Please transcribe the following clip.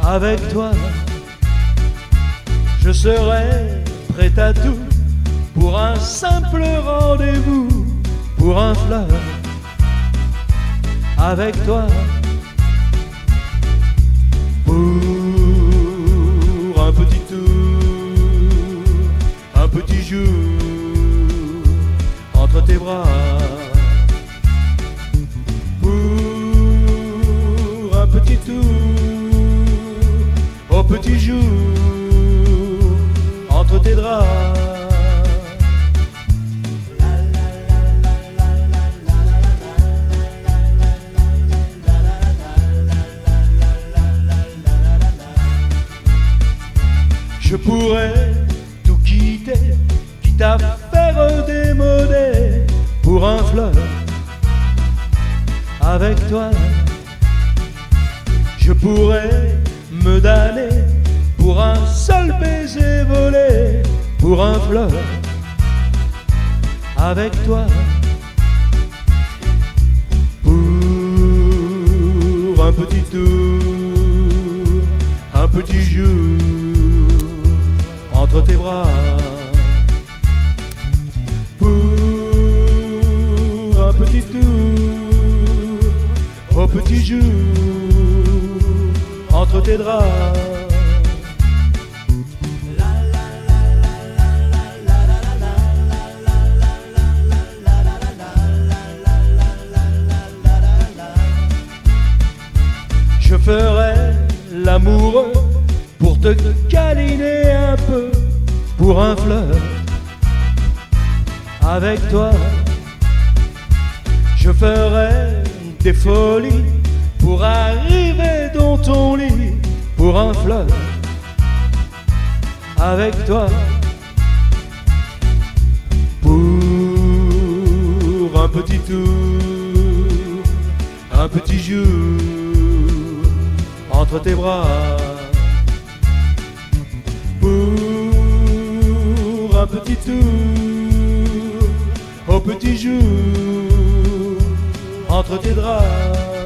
Avec toi, je serai prêt à tout pour un simple rendez-vous, pour un flirt. Avec toi, pour un petit tour, un petit jour entre tes bras. Pour un petit tour, au petit jour entre tes draps. Je pourrais tout quitter, quitte à faire démoder pour un flirt. Avec toi, je pourrais me damner pour un seul baiser volé, pour un flirt. Avec toi, pour un petit tour, un petit jour entre tes bras. Pour un petit tour, au petit jour entre tes draps. Je ferai l'amoureux pour te câliner un peu, pour un flirt. Avec toi, je ferai des folies pour arriver dans ton lit, pour un flirt. Avec toi, pour un petit tour, un petit jour entre tes bras. Pour un petit tour, au petit jour entre tes draps.